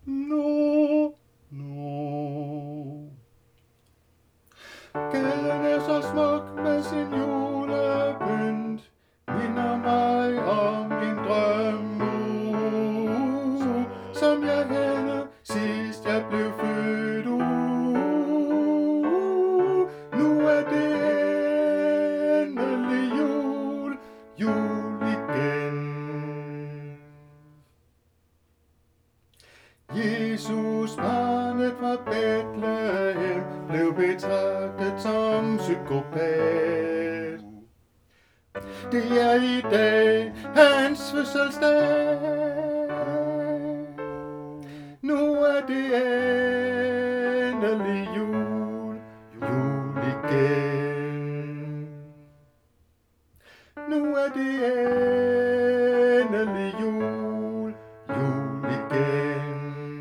No, no. Gaden er så smuk med sin julepynt, minder mig om en drømmeuge, som jeg havde sidst jeg blev født. Nu er det endelig jul, jul igen. Jesus, barnet fra Bethlehem, blev betragtet som psykopat. Det er i dag hans fødselsdag. Nu er det endelig jul, jul igen. Nu er det endelig jul, jul igen.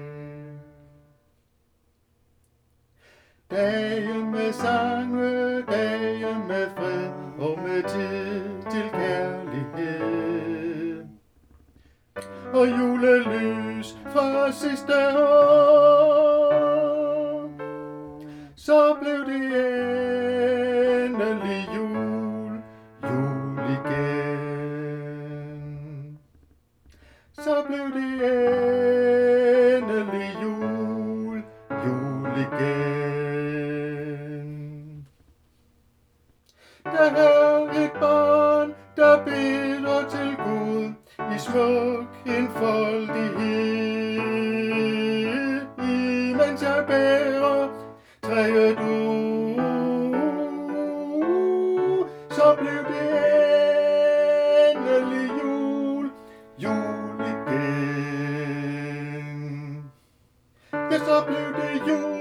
Dage med sange, dage med fred og med tid til kærlighed. Og julelys fra sidste år. Så blev det endelig jul, jul igen. Så blev det endelig jul, jul igen. Der er et barn, der beder til Gud i smuk enfoldighed, imens jeg bærer træet ud. Så blev det endelig jul, jul igen. Ja, så blev det jul.